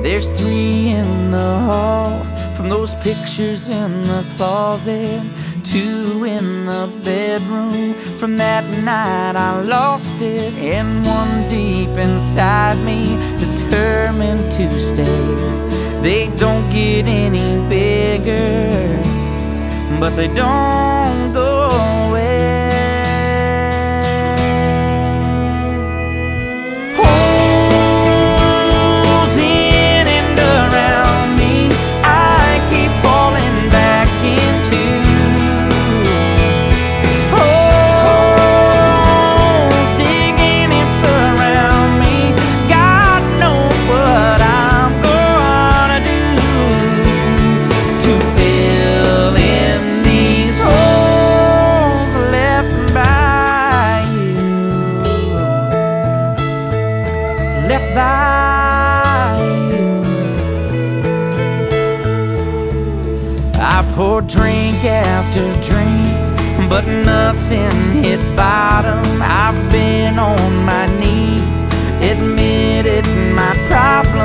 There's 3 in the hall from those pictures in the closet, 2 in the bedroom from that night I lost it, and 1 deep inside me determined to stay. They don't get any bigger, but they don't go away. Holes in and around me I keep falling back into. Holes digging and surround me. God knows what I'm gonna do to fill in these holes left by you, left by you. I poured drink after drink, but nothing hit bottom. I've been on my knees, admitted my problem.